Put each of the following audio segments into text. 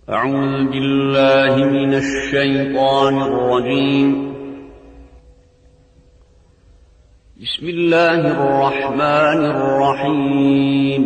أعوذ بالله من الشيطان الرجيم. بسم الله الرحمن الرحيم.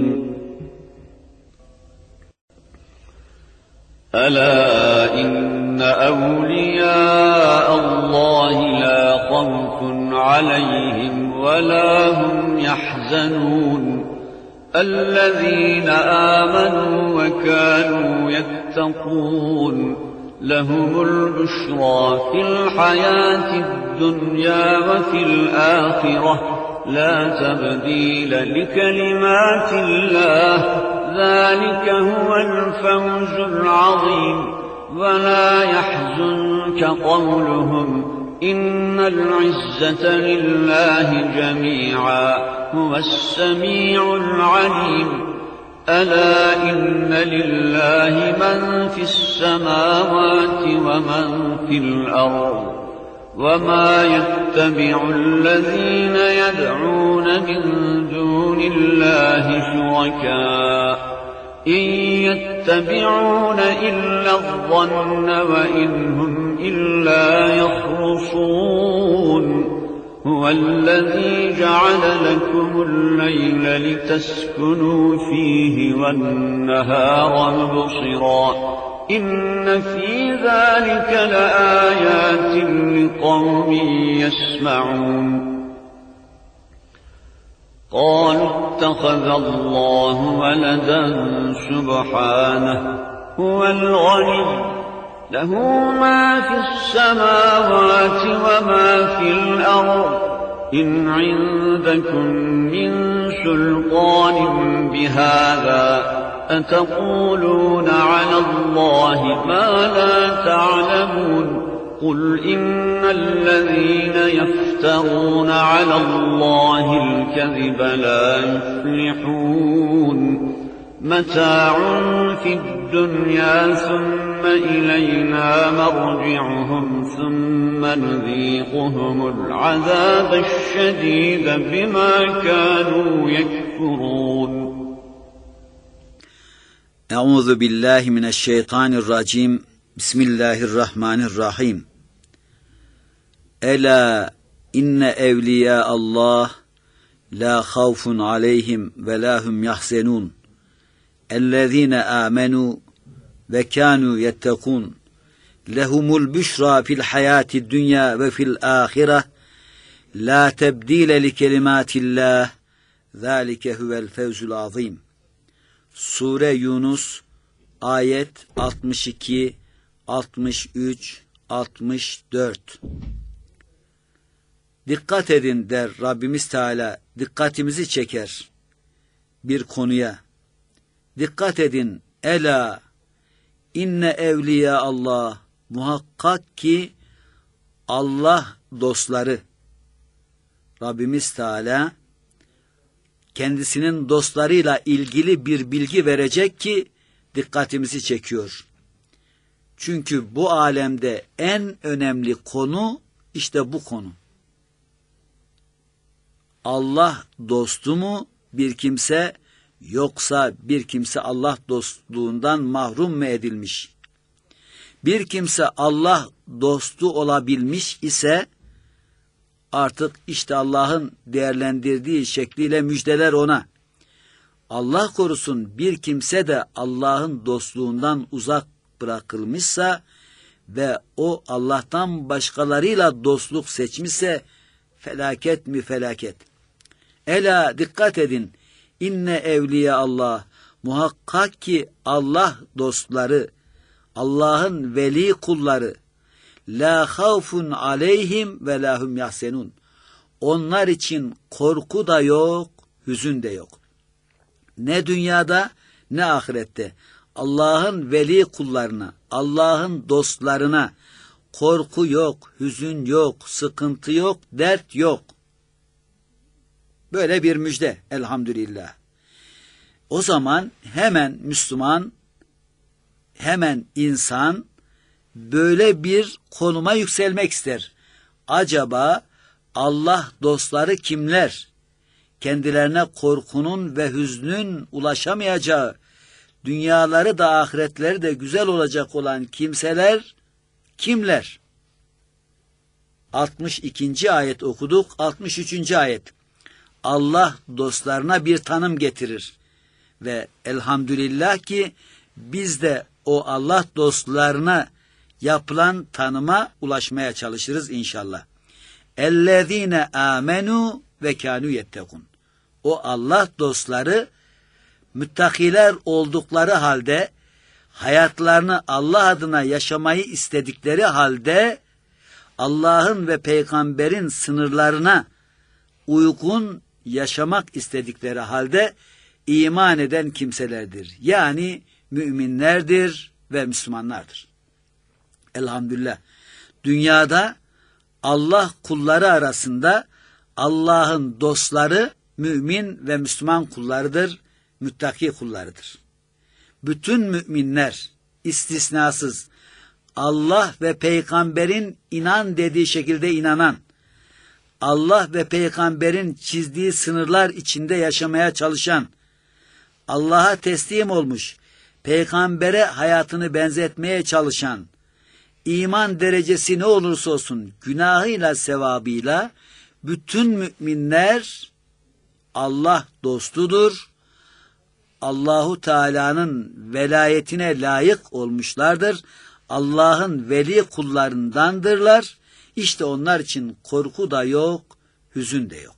ألا إن أولياء الله لا خوف عليهم ولا هم يحزنون الذين آمنوا وكانوا يتقون لهم البشرى في الحياة الدنيا وفي الآخرة لا تبديل لكلمات الله ذلك هو الفوز العظيم. ولا يحزنك قولهم إن العزة لله جميعا هو السميع العليم. ألا إن لله من في السماوات ومن في الأرض وما يتبع الذين يدعون من دون الله شركاء إن يتبعون إلا الظن وإن هم إلا يخرصون. هو الذي جعل لكم الليل لتسكنوا فيه والنهار مبصرا إن في ذلك لآيات لقوم يسمعون. قالوا اتخذ الله ولدا سبحانه هو الغني له ما في السماوات وما في الأرض إن عندكم من سلطان بهذا أتقولون على الله ما لا تعلمون. قل إن الذين يفترون على الله الكذب لا يفلحون. متاع في الدنيا ثم إلينا مرجعهم ثم نذيقهم العذاب الشديد بما كانوا يكفرون. Euzu billahi mineşşeytanirracim. Bismillahirrahmanirrahim. Ela inne evliya Allah la havfun aleyhim ve la hum yahzenun. Ellezine amenu ve kanu yettekun. Lehumul büşra fil hayati dünya ve fil ahire. La tebdile li kelimatillah. Zalike huvel fevzul azim. Sure Yunus ayet 62, 63, 64. Dikkat edin der Rabbimiz Teala, dikkatimizi çeker bir konuya. Dikkat edin, ela inne evliya Allah, muhakkak ki Allah dostları, Rabbimiz Teala kendisinin dostlarıyla ilgili bir bilgi verecek ki dikkatimizi çekiyor. Çünkü bu alemde en önemli konu işte bu konu. Allah dostu mu bir kimse, yoksa bir kimse Allah dostluğundan mahrum mu edilmiş? Bir kimse Allah dostu olabilmiş ise artık işte Allah'ın değerlendirdiği şekliyle müjdeler ona. Allah korusun bir kimse de Allah'ın dostluğundan uzak bırakılmışsa ve o Allah'tan başkalarıyla dostluk seçmişse felaket mi felaket. Ela dikkat edin. İnne evliya Allah, muhakkak ki Allah dostları, Allah'ın veli kulları, la havfun aleyhim ve la hum yahsenun. Onlar için korku da yok, hüzün de yok. Ne dünyada ne ahirette Allah'ın veli kullarına, Allah'ın dostlarına korku yok, hüzün yok, sıkıntı yok, dert yok. Böyle bir müjde elhamdülillah. O zaman hemen Müslüman, hemen insan böyle bir konuma yükselmek ister. Acaba Allah dostları kimler? Kendilerine korkunun ve hüznün ulaşamayacağı, dünyaları da ahiretleri de güzel olacak olan kimseler kimler? 62. ayet okuduk. 63. ayet. Allah dostlarına bir tanım getirir. Ve elhamdülillah ki biz de o Allah dostlarına yapılan tanıma ulaşmaya çalışırız inşallah. اَلَّذ۪ينَ آمَنُوا وَكَانُوا يَتَّقُونَ. O Allah dostları müttakiler oldukları halde, hayatlarını Allah adına yaşamayı istedikleri halde, Allah'ın ve peygamberin sınırlarına uygun yaşamak istedikleri halde iman eden kimselerdir. Yani müminlerdir ve Müslümanlardır. Elhamdülillah. Dünyada Allah kulları arasında Allah'ın dostları mümin ve Müslüman kullarıdır, müttaki kullarıdır. Bütün müminler istisnasız Allah ve peygamberin inan dediği şekilde inanan, Allah ve peygamberin çizdiği sınırlar içinde yaşamaya çalışan, Allah'a teslim olmuş, peygambere hayatını benzetmeye çalışan, iman derecesi ne olursa olsun günahıyla sevabıyla bütün müminler Allah dostudur. Allahu Teala'nın velayetine layık olmuşlardır. Allah'ın veli kullarındandırlar. İşte onlar için korku da yok, hüzün de yok.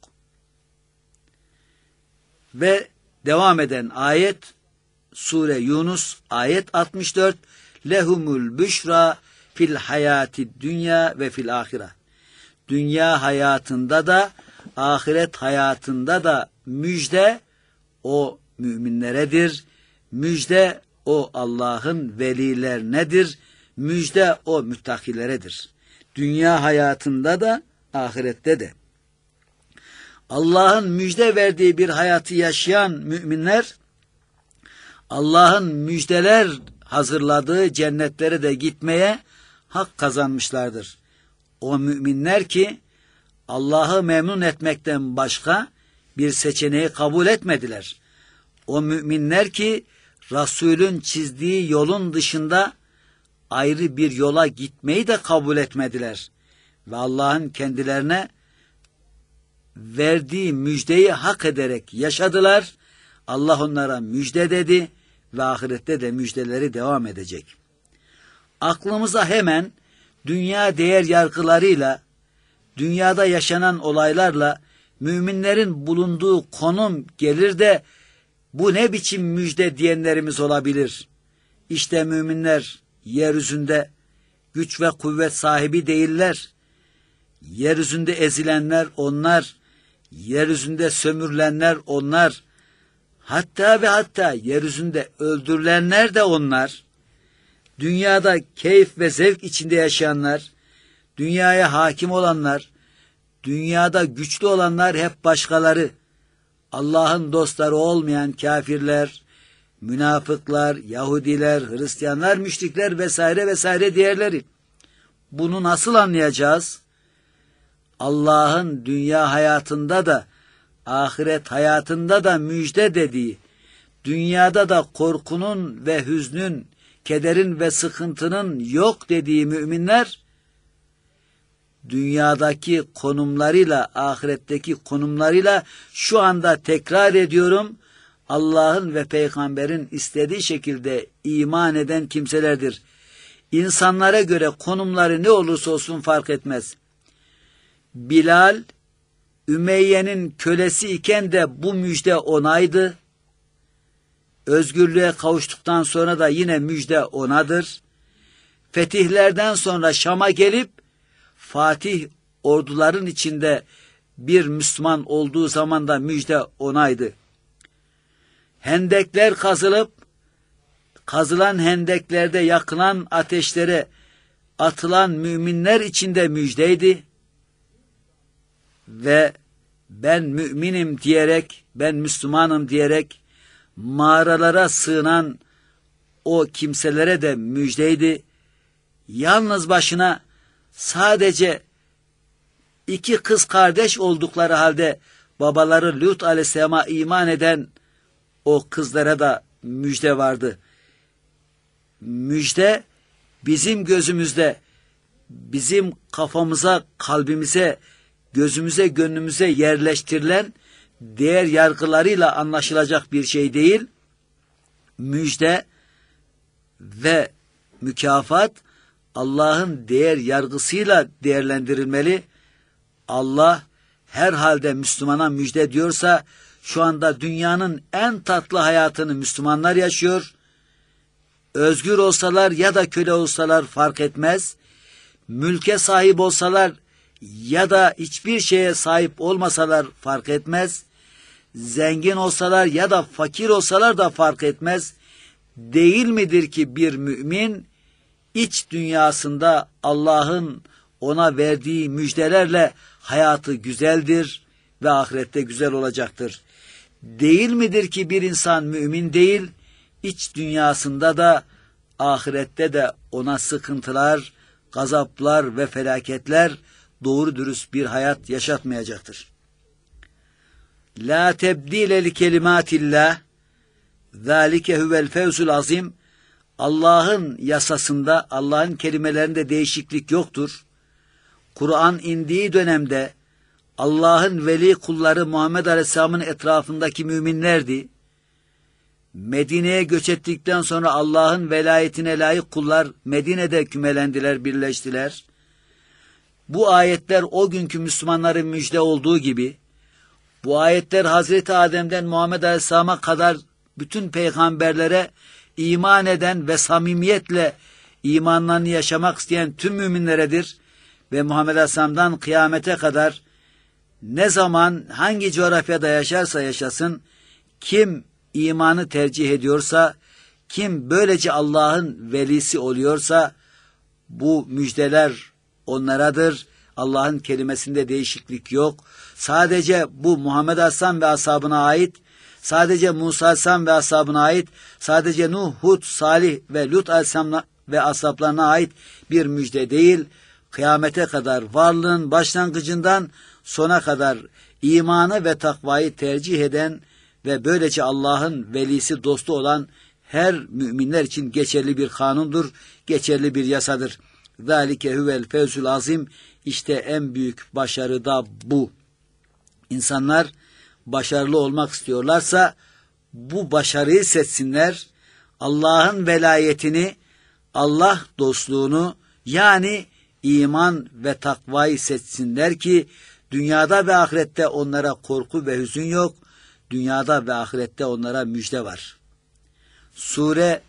Ve devam eden ayet Sure Yunus ayet 64. Lehumul büşra fil hayati dünya ve fil ahire. Dünya hayatında da ahiret hayatında da müjde o müminleredir. Müjde o Allah'ın velilernedir. Müjde o müttakileredir. Dünya hayatında da ahirette de. Allah'ın müjde verdiği bir hayatı yaşayan müminler, Allah'ın müjdeler hazırladığı cennetlere de gitmeye hak kazanmışlardır. O müminler ki Allah'ı memnun etmekten başka bir seçeneği kabul etmediler. O müminler ki Resulün çizdiği yolun dışında ayrı bir yola gitmeyi de kabul etmediler. Ve Allah'ın kendilerine verdiği müjdeyi hak ederek yaşadılar. Allah onlara müjde dedi ve ahirette de müjdeleri devam edecek. Aklımıza hemen dünya değer yargılarıyla, dünyada yaşanan olaylarla müminlerin bulunduğu konum gelir de bu ne biçim müjde diyenlerimiz olabilir. İşte müminler yeryüzünde güç ve kuvvet sahibi değiller. Yeryüzünde ezilenler onlar, yeryüzünde sömürülenler onlar, hatta ve hatta yeryüzünde öldürülenler de onlar. Dünyada keyif ve zevk içinde yaşayanlar, dünyaya hakim olanlar, dünyada güçlü olanlar hep başkaları. Allah'ın dostları olmayan kafirler, münafıklar, Yahudiler, Hristiyanlar, müşrikler vesaire vesaire diğerleri. Bunu nasıl anlayacağız? Allah'ın dünya hayatında da, ahiret hayatında da müjde dediği, dünyada da korkunun ve hüznün, kederin ve sıkıntının yok dediği müminler, dünyadaki konumlarıyla, ahiretteki konumlarıyla şu anda tekrar ediyorum, Allah'ın ve peygamberin istediği şekilde iman eden kimselerdir. İnsanlara göre konumları ne olursa olsun fark etmez. Bilal, Ümeyye'nin kölesi iken de bu müjde onaydı. Özgürlüğe kavuştuktan sonra da yine müjde onadır. Fetihlerden sonra Şam'a gelip Fatih orduların içinde bir Müslüman olduğu zaman da müjde onaydı. Hendekler kazılıp, kazılan hendeklerde yakılan ateşlere atılan müminler içinde müjdeydi. Ve ben müminim diyerek, ben Müslümanım diyerek mağaralara sığınan o kimselere de müjdeydi. Yalnız başına sadece 2 kız kardeş oldukları halde babaları Lut aleyhisselama iman eden o kızlara da müjde vardı. Müjde bizim gözümüzde, bizim kafamıza, kalbimize, gözümüze, gönlümüze yerleştirilen değer yargılarıyla anlaşılacak bir şey değil. Müjde ve mükafat Allah'ın değer yargısıyla değerlendirilmeli. Allah herhalde Müslümana müjde diyorsa, şu anda dünyanın en tatlı hayatını Müslümanlar yaşıyor. Özgür olsalar ya da köle olsalar fark etmez. Mülke sahip olsalar ya da hiçbir şeye sahip olmasalar fark etmez. Zengin olsalar ya da fakir olsalar da fark etmez. Değil midir ki bir mümin iç dünyasında Allah'ın ona verdiği müjdelerle hayatı güzeldir ve ahirette güzel olacaktır. Değil midir ki bir insan mümin değil, iç dünyasında da ahirette de ona sıkıntılar, gazaplar ve felaketler doğru dürüst bir hayat yaşatmayacaktır. La tebdile li kelimatillah zalike huvel fevzul azim. Allah'ın yasasında, Allah'ın kelimelerinde değişiklik yoktur. Kur'an indiği dönemde Allah'ın veli kulları Muhammed Aleyhisselam'ın etrafındaki müminlerdi. Medine'ye göç ettikten sonra Allah'ın velayetine layık kullar Medine'de kümelendiler, birleştiler. Bu ayetler o günkü Müslümanların müjde olduğu gibi, bu ayetler Hazreti Adem'den Muhammed Aleyhisselam'a kadar bütün peygamberlere iman eden ve samimiyetle imanlarını yaşamak isteyen tüm müminleredir. Ve Muhammed Aleyhisselam'dan kıyamete kadar ne zaman hangi coğrafyada yaşarsa yaşasın, kim imanı tercih ediyorsa, kim böylece Allah'ın velisi oluyorsa bu müjdeler onlaradır. Allah'ın kelimesinde değişiklik yok. Sadece bu Muhammed Aleyhisselam ve ashabına ait, sadece Musa Aleyhisselam ve ashabına ait, sadece Nuh, Hud, Salih ve Lut Aleyhisselam ve ashablarına ait bir müjde değil. Kıyamete kadar varlığın başlangıcından sona kadar imanı ve takvayı tercih eden ve böylece Allah'ın velisi, dostu olan her müminler için geçerli bir kanundur, geçerli bir yasadır. Zalike huvel fevzul azim. İşte en büyük başarı da bu. İnsanlar başarılı olmak istiyorlarsa bu başarıyı seçsinler. Allah'ın velayetini, Allah dostluğunu, yani iman ve takvayı seçsinler ki dünyada ve ahirette onlara korku ve hüzün yok. Dünyada ve ahirette onlara müjde var. Sure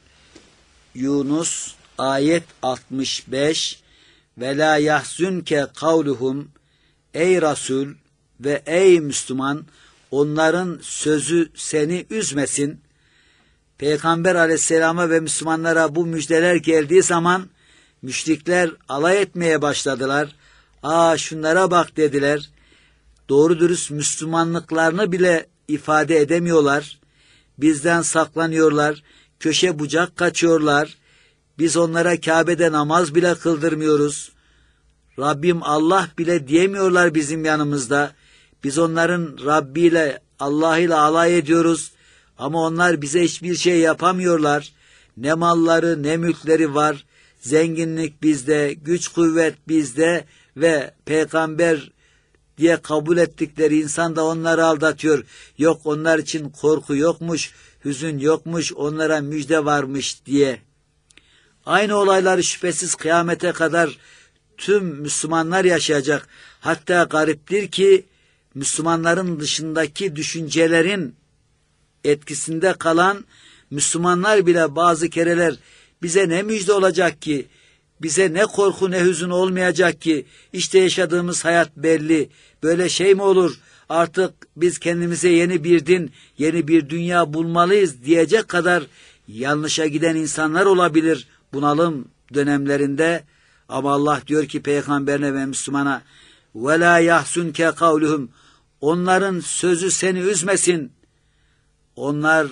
Yunus ayet 65. Ve la yahzunke kavluhum. Ey Resul ve ey Müslüman, onların sözü seni üzmesin. Peygamber Aleyhisselam'a ve Müslümanlara bu müjdeler geldiği zaman müşrikler alay etmeye başladılar. Şunlara bak dediler. Doğru dürüst Müslümanlıklarını bile ifade edemiyorlar. Bizden saklanıyorlar. Köşe bucak kaçıyorlar. Biz onlara Kabe'de namaz bile kıldırmıyoruz. Rabbim Allah bile diyemiyorlar bizim yanımızda. Biz onların Rabbi ile Allah ile alay ediyoruz. Ama onlar bize hiçbir şey yapamıyorlar. Ne malları ne mülkleri var. Zenginlik bizde, güç kuvvet bizde ve peygamber diye kabul ettikleri insan da onları aldatıyor. Yok, onlar için korku yokmuş, hüzün yokmuş, onlara müjde varmış diye. Aynı olayları şüphesiz kıyamete kadar tüm Müslümanlar yaşayacak. Hatta gariptir ki Müslümanların dışındaki düşüncelerin etkisinde kalan Müslümanlar bile bazı kereler bize ne müjde olacak ki, bize ne korku ne hüzün olmayacak ki, işte yaşadığımız hayat belli, böyle şey mi olur, artık biz kendimize yeni bir din, yeni bir dünya bulmalıyız diyecek kadar yanlışa giden insanlar olabilir bunalım dönemlerinde. Ama Allah diyor ki peygamberine ve Müslümana, وَلَا يَحْسُنْكَ قَوْلُهُمْ, onların sözü seni üzmesin. Onlar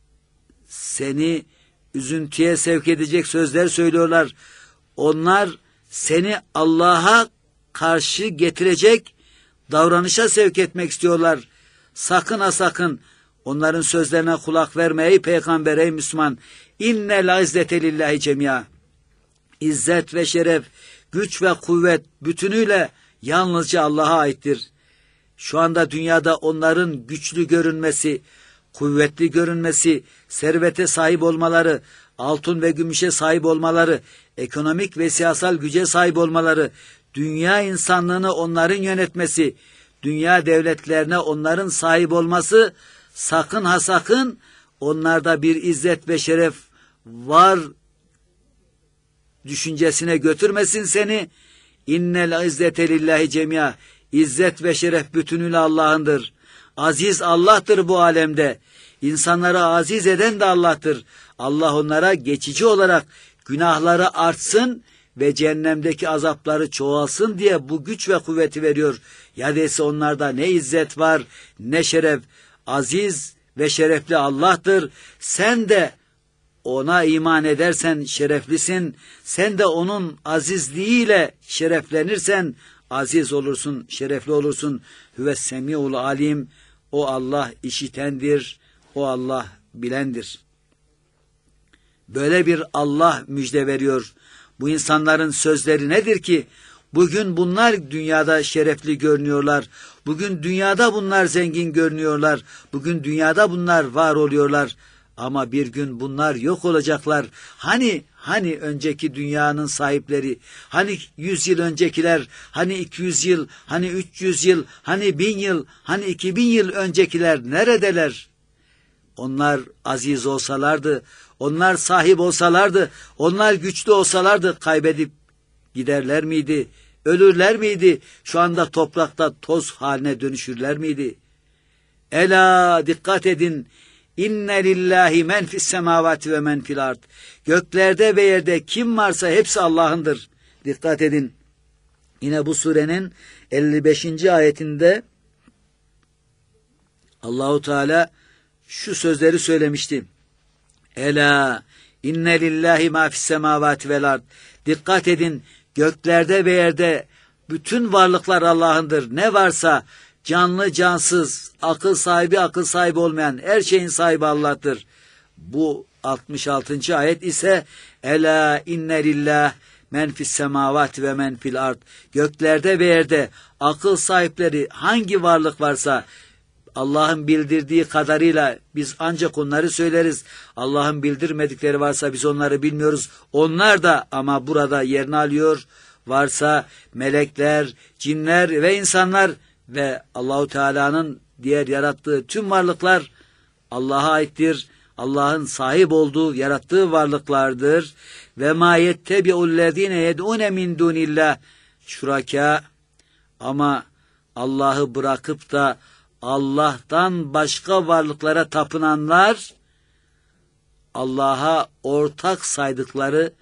seni üzüntüye sevk edecek sözler söylüyorlar. Onlar seni Allah'a karşı getirecek davranışa sevk etmek istiyorlar. Sakın ha sakın Onların sözlerine kulak verme ey peygamber, ey Müslüman. İnnel izzete lillahi cemia. İzzet ve şeref, güç ve kuvvet bütünüyle yalnızca Allah'a aittir. Şu anda dünyada onların güçlü görünmesi, kuvvetli görünmesi, servete sahip olmaları, altın ve gümüşe sahip olmaları, ekonomik ve siyasal güce sahip olmaları, dünya insanlığını onların yönetmesi, dünya devletlerine onların sahip olması, sakın ha sakın onlarda bir izzet ve şeref var düşüncesine götürmesin seni. İnnel izzete lillahi cemia. İzzet ve şeref bütünüyle Allah'ındır. Aziz Allah'tır bu alemde. İnsanları aziz eden de Allah'tır. Allah onlara geçici olarak günahları artsın ve cehennemdeki azapları çoğalsın diye bu güç ve kuvveti veriyor. Ya dese onlarda ne izzet var ne şeref. Aziz ve şerefli Allah'tır. Sen de ona iman edersen şereflisin. Sen de onun azizliğiyle şereflenirsen aziz olursun, şerefli olursun. Huves semiul alim. O Allah işitendir, o Allah bilendir. Böyle bir Allah müjde veriyor. Bu insanların sözleri nedir ki? Bugün bunlar dünyada şerefli görünüyorlar. Bugün dünyada bunlar zengin görünüyorlar. Bugün dünyada bunlar var oluyorlar. Ama bir gün bunlar yok olacaklar. Hani önceki dünyanın sahipleri, hani 100 yıl öncekiler, hani 200 yıl, hani 300 yıl, hani 1000 yıl, hani 2000 yıl öncekiler neredeler? Onlar aziz olsalardı, onlar sahip olsalardı, onlar güçlü olsalardı kaybedip giderler miydi? Ölürler miydi? Şu anda toprakta toz haline dönüşürler miydi? Ela dikkat edin. İnne lillahi men fis semavati ve men fil ard. Göklerde ve yerde kim varsa hepsi Allah'ındır. Dikkat edin. Yine bu surenin 55. ayetinde Allahu Teala şu sözleri söylemişti. Ela inne lillahi ma fis semavati vel ard. Dikkat edin, göklerde ve yerde bütün varlıklar Allah'ındır. Ne varsa canlı cansız, akıl sahibi akıl sahibi olmayan her şeyin sahibi Allah'tır. Bu 66. ayet ise Ela inne lillah men fis semavati ve men fil ard. Göklerde ve yerde akıl sahipleri hangi varlık varsa Allah'ın bildirdiği kadarıyla biz ancak onları söyleriz. Allah'ın bildirmedikleri varsa biz onları bilmiyoruz. Onlar da ama burada yerini alıyor. Varsa melekler, cinler ve insanlar ve Allahu Teala'nın diğer yarattığı tüm varlıklar Allah'a aittir. Allah'ın sahip olduğu, yarattığı varlıklardır. Ve ma yettebi'ullezine yed'une min dunillah şuraka. Ama Allah'ı bırakıp da Allah'tan başka varlıklara tapınanlar, Allah'a ortak saydıkları,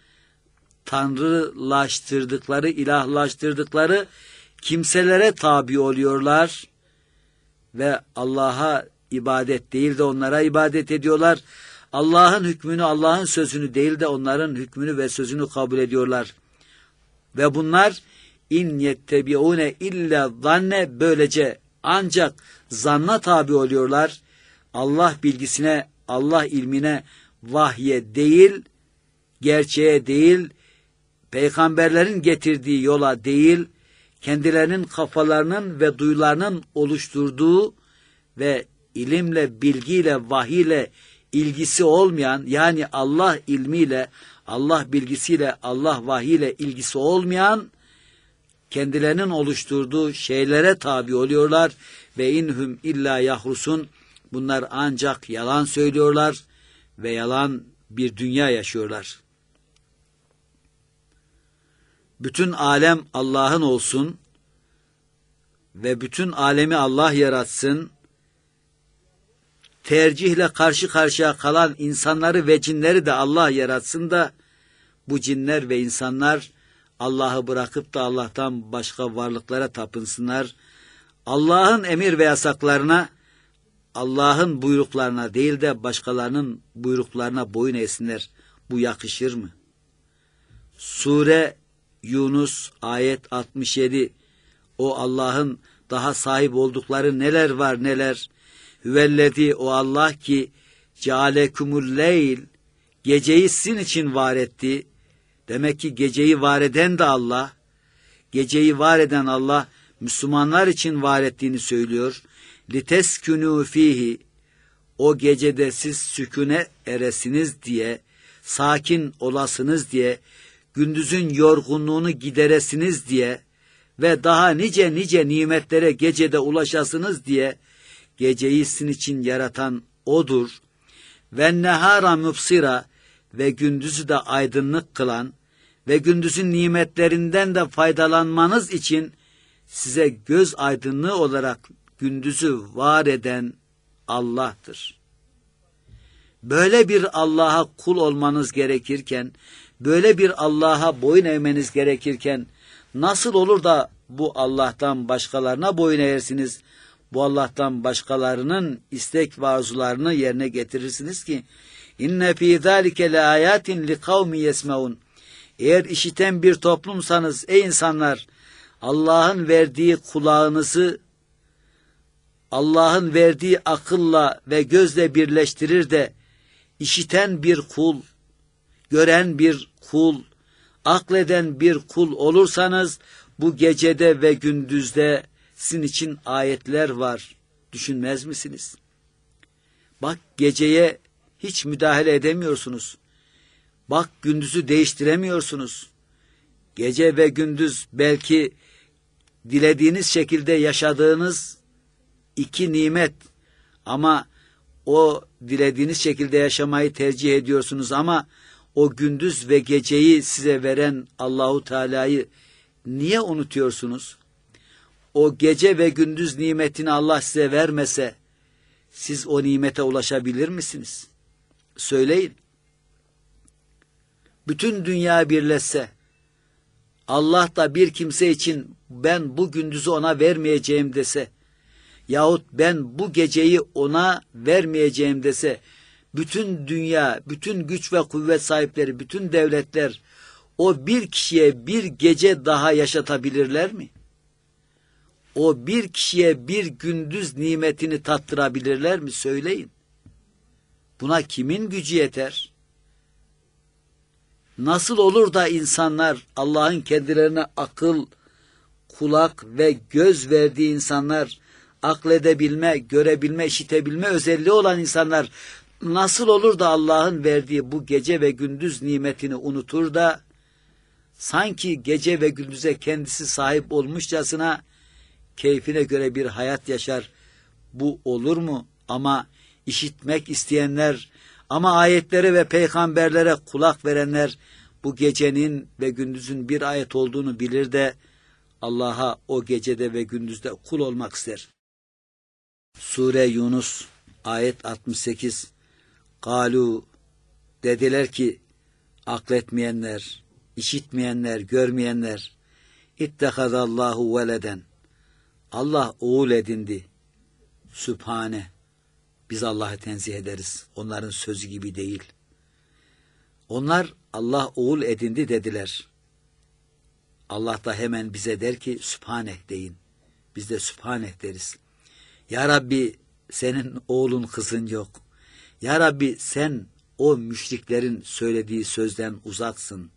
tanrılaştırdıkları, ilahlaştırdıkları kimselere tabi oluyorlar ve Allah'a ibadet değil de onlara ibadet ediyorlar. Allah'ın hükmünü, Allah'ın sözünü değil de onların hükmünü ve sözünü kabul ediyorlar. Ve bunlar in yettebiune illa zanne, böylece ancak zanna tabi oluyorlar. Allah bilgisine, Allah ilmine, vahye değil, gerçeğe değil, peygamberlerin getirdiği yola değil, kendilerinin kafalarının ve duyularının oluşturduğu ve ilimle, bilgiyle, vahiyle ilgisi olmayan, yani Allah ilmiyle, Allah bilgisiyle, Allah vahiyle ilgisi olmayan, kendilerinin oluşturduğu şeylere tabi oluyorlar ve inhum illa yahrusun. Bunlar ancak yalan söylüyorlar ve yalan bir dünya yaşıyorlar. Bütün alem Allah'ın olsun ve bütün alemi Allah yaratsın. Tercihle karşı karşıya kalan insanları ve cinleri de Allah yaratsın da bu cinler ve insanlar Allah'ı bırakıp da Allah'tan başka varlıklara tapınsınlar. Allah'ın emir ve yasaklarına, Allah'ın buyruklarına değil de başkalarının buyruklarına boyun eğsinler. Bu yakışır mı? Sure Yunus ayet 67. O Allah'ın daha sahip oldukları neler var neler. Hüvellezî, o Allah ki cealekumul leyl, geceyi sizin için var etti. Demek ki geceyi var eden de Allah. Geceyi var eden Allah Müslümanlar için var ettiğini söylüyor. Liteskünû fîhî, o gecede siz sükûne eresiniz diye, sakin olasınız diye, gündüzün yorgunluğunu gideresiniz diye ve daha nice nice nimetlere gecede ulaşasınız diye geceyi sizin için yaratan O'dur. Ve nehara mübsira, ve gündüzü de aydınlık kılan ve gündüzün nimetlerinden de faydalanmanız için size göz aydınlığı olarak gündüzü var eden Allah'tır. Böyle bir Allah'a kul olmanız gerekirken, böyle bir Allah'a boyun eğmeniz gerekirken, nasıl olur da bu Allah'tan başkalarına boyun eğersiniz, bu Allah'tan başkalarının istek ve arzularını yerine getirirsiniz ki, İnne fî zâlike le âyâtin li kavmi yesmeûn. Eğer işiten bir toplumsanız ey insanlar, Allah'ın verdiği kulağınızı, Allah'ın verdiği akılla ve gözle birleştirir de işiten bir kul, gören bir kul, akleden bir kul olursanız bu gecede ve gündüzde sizin için ayetler var. Düşünmez misiniz? Bak, geceye hiç müdahale edemiyorsunuz. Bak, gündüzü değiştiremiyorsunuz. Gece ve gündüz belki dilediğiniz şekilde yaşadığınız iki nimet, ama o dilediğiniz şekilde yaşamayı tercih ediyorsunuz, ama o gündüz ve geceyi size veren Allahu Teala'yı niye unutuyorsunuz? O gece ve gündüz nimetini Allah size vermese siz o nimete ulaşabilir misiniz? Söyleyin. Bütün dünya birleşse, Allah da bir kimse için ben bu gündüzü ona vermeyeceğim dese, yahut ben bu geceyi ona vermeyeceğim dese, bütün dünya, bütün güç ve kuvvet sahipleri, bütün devletler o bir kişiye bir gece daha yaşatabilirler mi? O bir kişiye bir gündüz nimetini tattırabilirler mi? Söyleyin. Buna kimin gücü yeter? Nasıl olur da insanlar, Allah'ın kendilerine akıl, kulak ve göz verdiği insanlar, akledebilme, görebilme, işitebilme özelliği olan insanlar, nasıl olur da Allah'ın verdiği bu gece ve gündüz nimetini unutur da sanki gece ve gündüze kendisi sahip olmuşçasına keyfine göre bir hayat yaşar? Bu olur mu? Ama işitmek isteyenler, ama ayetlere ve peygamberlere kulak verenler bu gecenin ve gündüzün bir ayet olduğunu bilir de Allah'a o gecede ve gündüzde kul olmak ister. Sure Yunus ayet 68. Kalu, dediler ki akletmeyenler, işitmeyenler, görmeyenler, İttehazallahu veleden, Allah oğul edindi. Sübhane, biz Allah'ı tenzih ederiz. Onların sözü gibi değil. Onlar Allah oğul edindi dediler. Allah da hemen bize der ki Sübhaneh deyin. Biz de Sübhaneh deriz. Ya Rabbi, senin oğlun kızın yok. Ya Rabbi, sen o müşriklerin söylediği sözden uzaksın.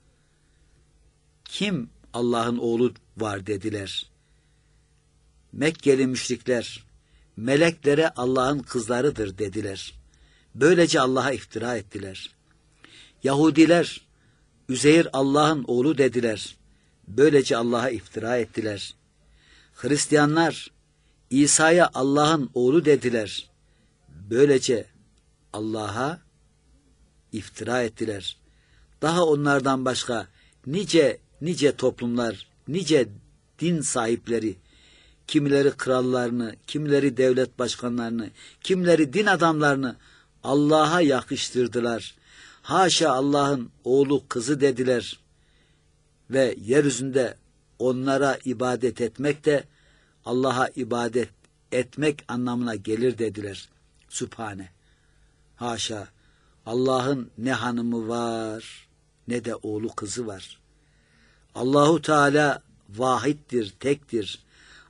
Kim Allah'ın oğlu var dediler. Mekkeli müşrikler, meleklere Allah'ın kızlarıdır dediler. Böylece Allah'a iftira ettiler. Yahudiler, Üzeyr Allah'ın oğlu dediler. Böylece Allah'a iftira ettiler. Hristiyanlar, İsa'ya Allah'ın oğlu dediler. Böylece Allah'a iftira ettiler. Daha onlardan başka nice toplumlar, nice din sahipleri, kimileri krallarını, kimileri devlet başkanlarını, kimileri din adamlarını Allah'a yakıştırdılar. Haşa Allah'ın oğlu kızı dediler. Ve yeryüzünde onlara ibadet etmek de Allah'a ibadet etmek anlamına gelir dediler. Sübhane. Haşa. Allah'ın ne hanımı var ne de oğlu kızı var. Allahu Teala vahittir, tektir.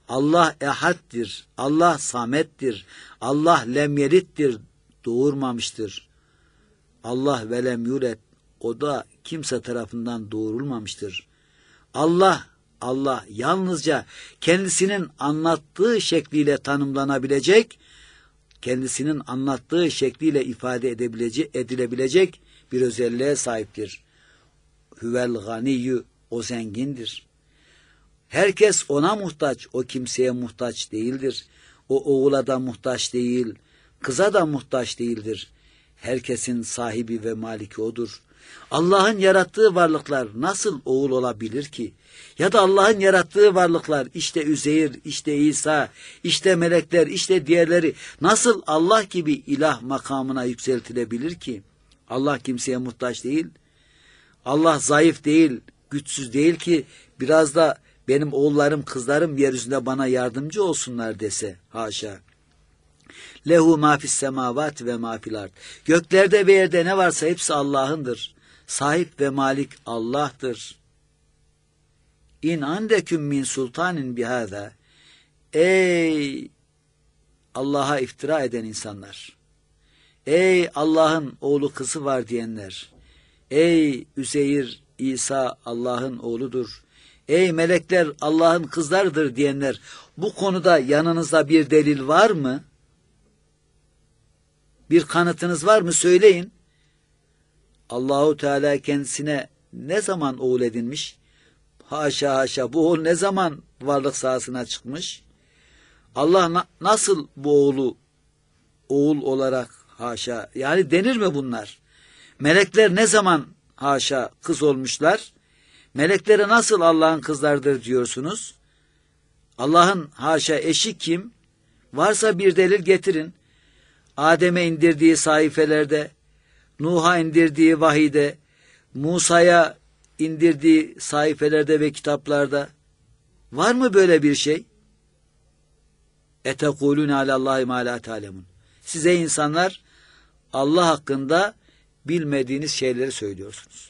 Allah ehaddir, Allah samettir, Allah lem yeliddir, doğurmamıştır. Allah velem yulet, o da kimse tarafından doğurulmamıştır. Allah yalnızca kendisinin anlattığı şekliyle tanımlanabilecek, kendisinin anlattığı şekliyle ifade edilebilecek bir özelliğe sahiptir. Huvel ganiyyü, o zengindir. Herkes ona muhtaç, o kimseye muhtaç değildir. O oğula da muhtaç değil, kıza da muhtaç değildir. Herkesin sahibi ve maliki odur. Allah'ın yarattığı varlıklar nasıl oğul olabilir ki? Ya da Allah'ın yarattığı varlıklar, işte Üzeyr, işte İsa, işte melekler, işte diğerleri nasıl Allah gibi ilah makamına yükseltilebilir ki? Allah kimseye muhtaç değil. Allah zayıf değil, güçsüz değil ki biraz da benim oğullarım, kızlarım yeryüzünde bana yardımcı olsunlar dese. Haşa. Lehu ma fis semavat ve ma fil ard. Göklerde ve yerde ne varsa hepsi Allah'ındır. Sahip ve malik Allah'tır. İn andeküm min sultanin bihâzâ. Ey Allah'a iftira eden insanlar. Ey Allah'ın oğlu kızı var diyenler. Ey Üzeyr, İsa Allah'ın oğludur. Ey melekler Allah'ın kızlarıdır diyenler. Bu konuda yanınızda bir delil var mı? Bir kanıtınız var mı? Söyleyin. Allahu Teala kendisine ne zaman oğul edinmiş? Haşa haşa, bu oğul ne zaman varlık sahasına çıkmış? Allah nasıl bu oğlu oğul olarak, haşa, yani denir mi bunlar? Melekler ne zaman haşa kız olmuşlar? Meleklere nasıl Allah'ın kızlarıdır diyorsunuz? Allah'ın haşa eşi kim? Varsa bir delil getirin. Adem'e indirdiği sayfelerde, Nuh'a indirdiği vahide, Musa'ya indirdiği sayfelerde ve kitaplarda var mı böyle bir şey? Etekulûne alallâhi mâ lâ ta'lemun. Size insanlar Allah hakkında bilmediğiniz şeyleri söylüyorsunuz.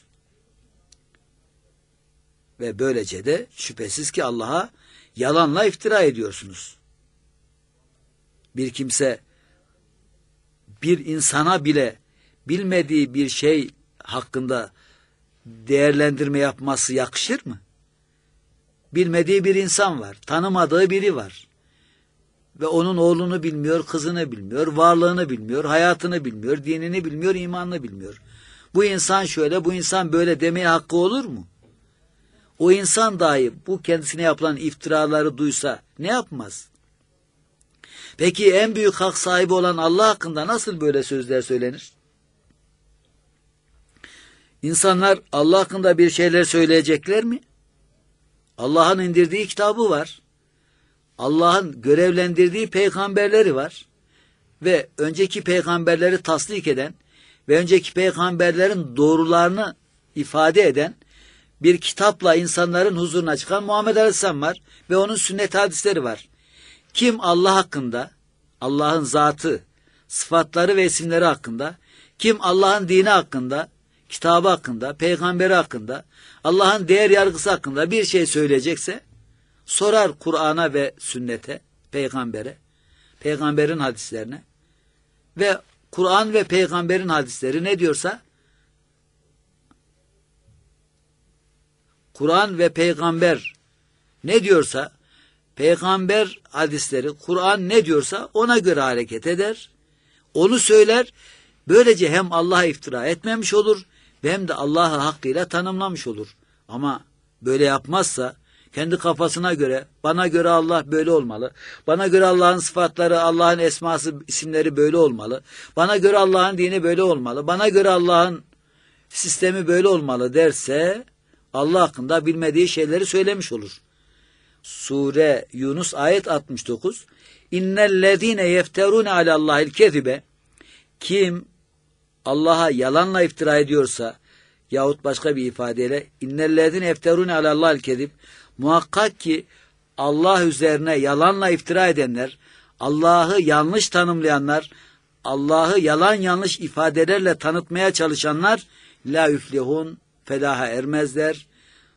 Ve böylece de şüphesiz ki Allah'a yalanla iftira ediyorsunuz. Bir kimse bir insana bile bilmediği bir şey hakkında değerlendirme yapması yakışır mı? Bilmediği bir insan var, tanımadığı biri var. Ve onun oğlunu bilmiyor, kızını bilmiyor, varlığını bilmiyor, hayatını bilmiyor, dinini bilmiyor, imanını bilmiyor. Bu insan şöyle, bu insan böyle demeye hakkı olur mu? O insan dahi bu kendisine yapılan iftiraları duysa ne yapmaz? Peki en büyük hak sahibi olan Allah hakkında nasıl böyle sözler söylenir? İnsanlar Allah hakkında bir şeyler söyleyecekler mi? Allah'ın indirdiği kitabı var. Allah'ın görevlendirdiği peygamberleri var. Ve önceki peygamberleri tasdik eden ve önceki peygamberlerin doğrularını ifade eden bir kitapla insanların huzuruna çıkan Muhammed Aleyhisselam var. Ve onun sünnet hadisleri var. Kim Allah hakkında, Allah'ın zatı, sıfatları ve isimleri hakkında, kim Allah'ın dini hakkında, kitabı hakkında, peygamberi hakkında, Allah'ın değer yargısı hakkında bir şey söyleyecekse, sorar Kur'an'a ve sünnete, peygambere, peygamberin hadislerine ve Kur'an ve peygamberin hadisleri ne diyorsa, Kur'an ve peygamber ne diyorsa, peygamber hadisleri, Kur'an ne diyorsa ona göre hareket eder, onu söyler, böylece hem Allah'a iftira etmemiş olur hem de Allah'ı hakkıyla tanımlamış olur. Ama böyle yapmazsa, kendi kafasına göre, bana göre Allah böyle olmalı, bana göre Allah'ın sıfatları, Allah'ın esması, isimleri böyle olmalı, bana göre Allah'ın dini böyle olmalı, bana göre Allah'ın sistemi böyle olmalı derse, Allah hakkında bilmediği şeyleri söylemiş olur. Sure Yunus ayet 69. İnnellezîne yefterûne alallâhil kezibe. Kim Allah'a yalanla iftira ediyorsa yahut başka bir ifadeyle innellezîne yefterûne alallâhil kezib, muhakkak ki Allah üzerine yalanla iftira edenler, Allah'ı yanlış tanımlayanlar, Allah'ı yalan yanlış ifadelerle tanıtmaya çalışanlar la yüflihun, felaha ermezler.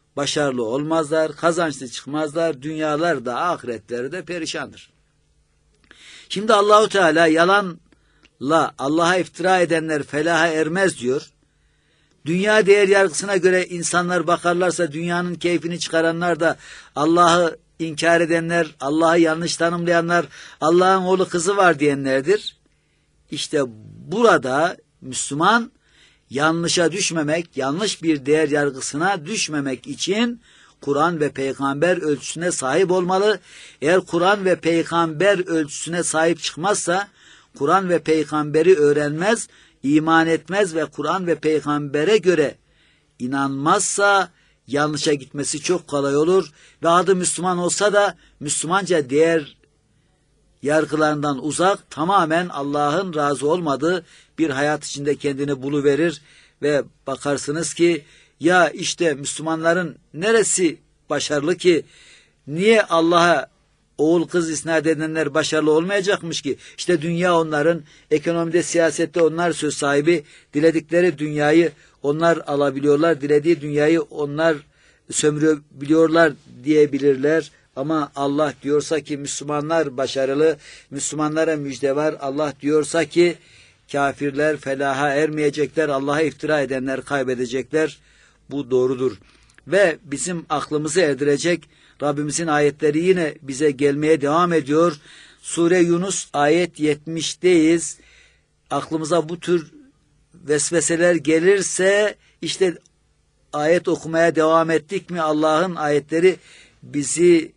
başarılı olmazlar, kazançlı çıkmazlar, dünyalar da ahiretleri de perişandır. Şimdi Allahu Teala yalanla Allah'a iftira edenler felaha ermez diyor. Dünya değer yargısına göre insanlar bakarlarsa dünyanın keyfini çıkaranlar da Allah'ı inkar edenler, Allah'ı yanlış tanımlayanlar, Allah'ın oğlu kızı var diyenlerdir. İşte burada Müslüman yanlışa düşmemek, yanlış bir değer yargısına düşmemek için Kur'an ve peygamber ölçüsüne sahip olmalı. Eğer Kur'an ve peygamber ölçüsüne sahip çıkmazsa, Kur'an ve peygamberi öğrenmez, iman etmez ve Kur'an ve peygambere göre inanmazsa yanlışa gitmesi çok kolay olur ve adı Müslüman olsa da Müslümanca değer yargılarından uzak, tamamen Allah'ın razı olmadığı bir hayat içinde kendini buluverir ve bakarsınız ki ya işte Müslümanların neresi başarılı ki, niye Allah'a oğul kız isnat edenler başarılı olmayacakmış ki? İşte dünya onların, ekonomide, siyasette onlar söz sahibi, diledikleri dünyayı onlar alabiliyorlar, dilediği dünyayı onlar sömürebiliyorlar diyebilirler. Ama Allah diyorsa ki Müslümanlar başarılı, Müslümanlara müjde var. Allah diyorsa ki kafirler felaha ermeyecekler, Allah'a iftira edenler kaybedecekler. Bu doğrudur. Ve bizim aklımızı erdirecek Rabbimizin ayetleri yine bize gelmeye devam ediyor. Sure Yunus ayet 70'teyiz. Aklımıza bu tür vesveseler gelirse işte ayet okumaya devam ettik mi Allah'ın ayetleri bizi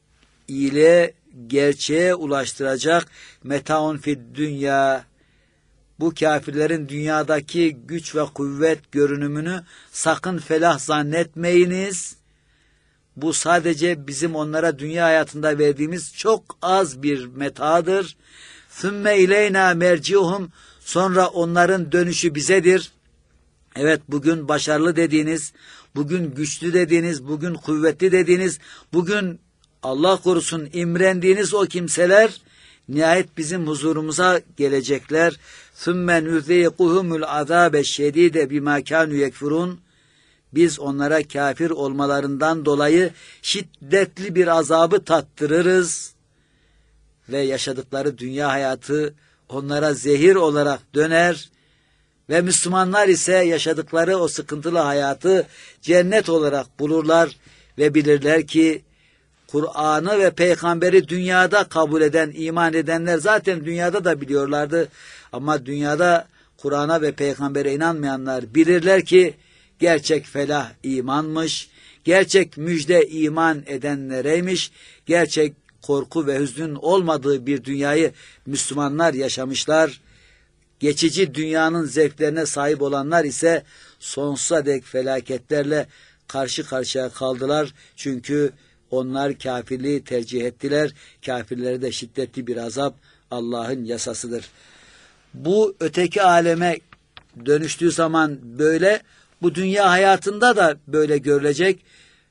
ile gerçeğe ulaştıracak. Metaun fid dünya, bu kafirlerin dünyadaki güç ve kuvvet görünümünü sakın felah zannetmeyiniz. Bu sadece bizim onlara dünya hayatında verdiğimiz çok az bir metadır. Sümme ileyna merciuhum, sonra onların dönüşü bizedir. Evet, bugün başarılı dediğiniz, bugün güçlü dediğiniz, bugün kuvvetli dediğiniz, bugün Allah korusun imrendiğiniz o kimseler nihayet bizim huzurumuza gelecekler. ثُمَّ نُذِيقُهُمُ الْعَذَابَ الشَّد۪يدَ بِمَا كَانُوا يَكْفُرُونَ. Biz onlara kafir olmalarından dolayı şiddetli bir azabı tattırırız ve yaşadıkları dünya hayatı onlara zehir olarak döner ve Müslümanlar ise yaşadıkları o sıkıntılı hayatı cennet olarak bulurlar ve bilirler ki Kur'an'ı ve peygamberi dünyada kabul eden, iman edenler zaten dünyada da biliyorlardı. Ama dünyada Kur'an'a ve peygambere inanmayanlar bilirler ki gerçek felah imanmış, gerçek müjde iman edenlereymiş, gerçek korku ve hüznün olmadığı bir dünyayı Müslümanlar yaşamışlar. Geçici dünyanın zevklerine sahip olanlar ise sonsuza dek felaketlerle karşı karşıya kaldılar. Çünkü onlar kafirliği tercih ettiler. Kafirlere de şiddetli bir azap Allah'ın yasasıdır. Bu öteki aleme dönüştüğü zaman böyle, bu dünya hayatında da böyle görülecek.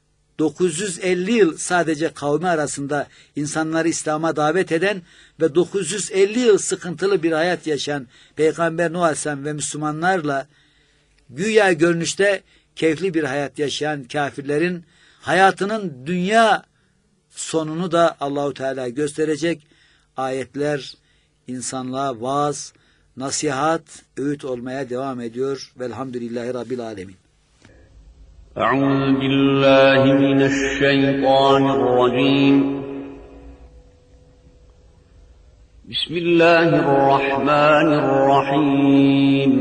950 yıl sadece kavmi arasında insanları İslam'a davet eden ve 950 yıl sıkıntılı bir hayat yaşayan Peygamber Nuh Aleyhisselam ve Müslümanlarla güya görünüşte keyifli bir hayat yaşayan kafirlerin hayatının dünya sonunu da Allahu Teala gösterecek. Ayetler insanlığa vaaz, nasihat, öğüt olmaya devam ediyor. Velhamdülillahi Rabbil Alemin. أعوذ بالله من الشيطان الرجيم بسم الله الرحمن الرحيم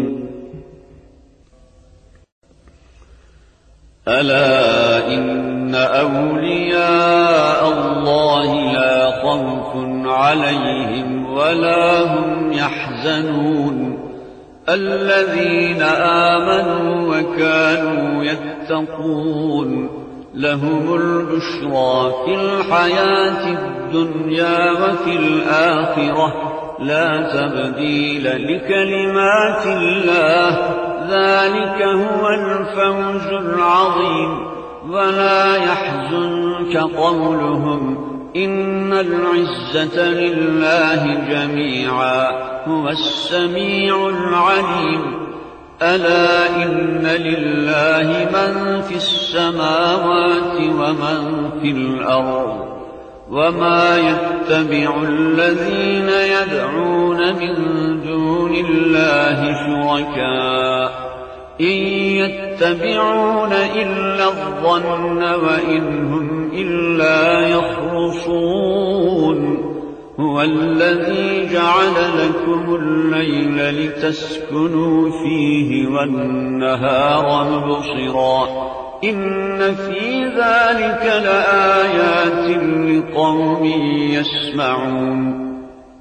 ألا إن أولياء الله لا خوف عليهم ولا هم يحزنون الذين آمنوا وكانوا يتقون لهم البشرى في الحياة الدنيا وفي الآخرة لا تبديل لكلمات الله ذلك هو الفوز العظيم ولا يحزنك قولهم إن العزة لله جميعا هو السميع العليم ألا إن لله من في السماوات ومن في الأرض وما يتبع الذين يدعون من دون الله شركاء إن يتبعون إلا الظن وإن هم إلا يخرصون هو الذي جعل لكم الليل لتسكنوا فيه والنهار مبصرا إن في ذلك لآيات لقوم يسمعون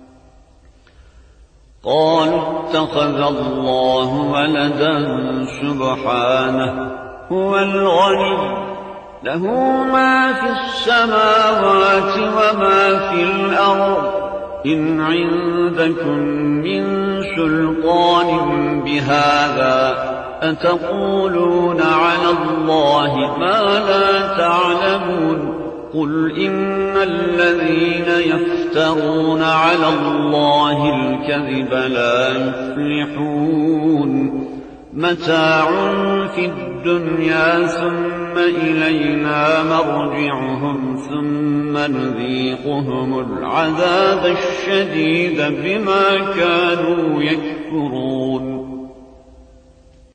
قالوا اتخذ الله ولدا سبحانه هو الغني له ما في السماوات وما في الأرض إن عندكم من سلطان بهذا أتقولون على الله ما لا تعلمون قل إن الذين يفترون على الله الكذب لا يفلحون متاع في الدنيا ثم إلينا مرجعهم ثم نذيقهم العذاب الشديد بما كانوا يكفرون